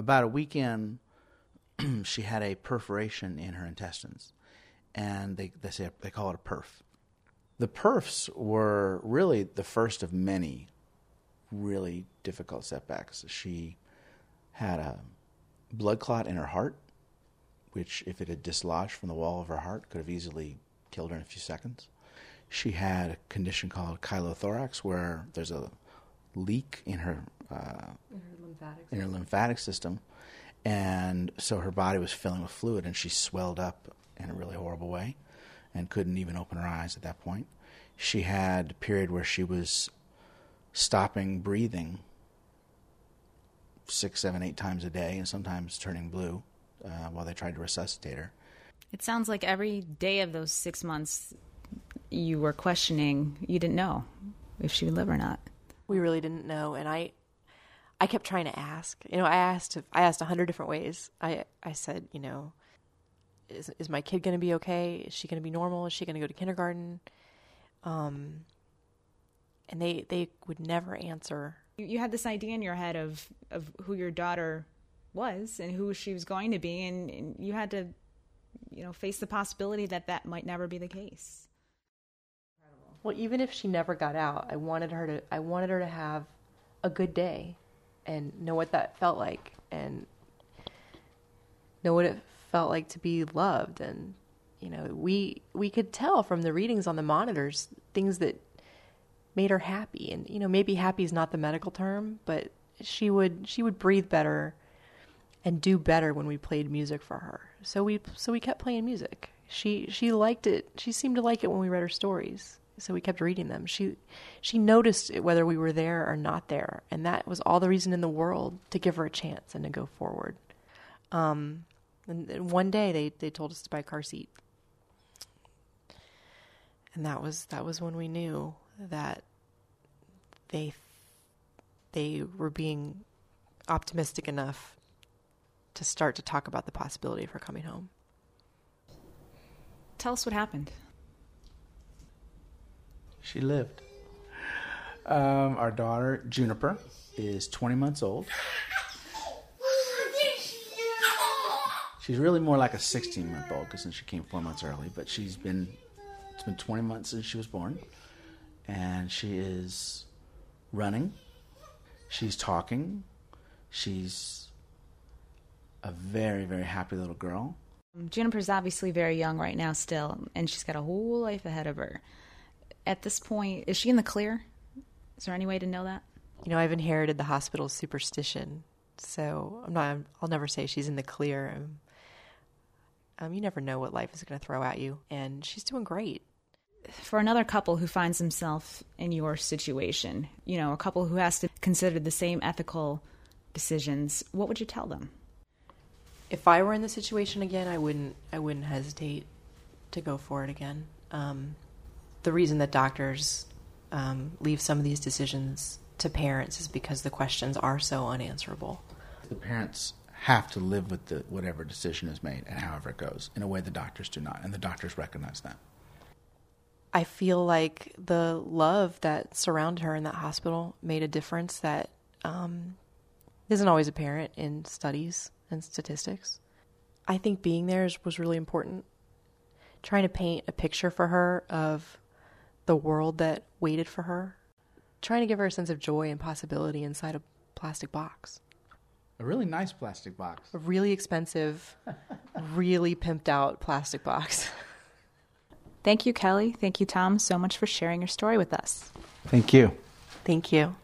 about a week in, she had a perforation in her intestines, and they call it a perf. The perfs were really the first of many really difficult setbacks. She had a blood clot in her heart, which, if it had dislodged from the wall of her heart, could have easily killed her in a few seconds. She had a condition called chylothorax, where there's a leak in her lymphatic system, and so her body was filling with fluid, and she swelled up in a really horrible way and couldn't even open her eyes at that point. She had a period where she was stopping breathing 6, 7, 8 times a day, and sometimes turning blue while they tried to resuscitate her. It sounds like every day of those 6 months you were questioning, you didn't know if she would live or not. We really didn't know, and I kept trying to ask. I asked 100 different ways. I said, is my kid going to be okay? Is she going to be normal? Is she going to go to kindergarten? And they would never answer. You had this idea in your head of who your daughter was and who she was going to be, and you had to, face the possibility that might never be the case. Well, even if she never got out, I wanted her to have a good day and know what that felt like and know what it felt like to be loved. And, we could tell from the readings on the monitors things that made her happy. And, maybe happy is not the medical term, but she would breathe better and do better when we played music for her. So we kept playing music. She liked it. She seemed to like it when we read her stories. So we kept reading them. She noticed it whether we were there or not there, and that was all the reason in the world to give her a chance and to go forward. And one day they told us to buy a car seat, and that was when we knew that they were being optimistic enough to start to talk about the possibility of her coming home. Tell us what happened. She lived. Our daughter, Juniper, is 20 months old. She's really more like a 16-month-old because she came 4 months early, but it's been 20 months since she was born, and she is running. She's talking. She's a very, very happy little girl. Juniper's obviously very young right now still, and she's got a whole life ahead of her. At this point, is she in the clear? Is there any way to know that? I've inherited the hospital's superstition, so I'll never say she's in the clear. You never know what life is going to throw at you, and she's doing great. For another couple who finds himself in your situation, a couple who has to consider the same ethical decisions, what would you tell them? If I were in the situation again, I wouldn't hesitate to go for it again. The reason that doctors leave some of these decisions to parents is because the questions are so unanswerable. The parents have to live with whatever decision is made and however it goes, in a way the doctors do not, and the doctors recognize that. I feel like the love that surrounded her in that hospital made a difference that isn't always apparent in studies and statistics. I think being there was really important. Trying to paint a picture for her of the world that waited for her. Trying to give her a sense of joy and possibility inside a plastic box. A really nice plastic box. A really expensive, really pimped out plastic box. Thank you, Kelly. Thank you, Tom, so much for sharing your story with us. Thank you. Thank you.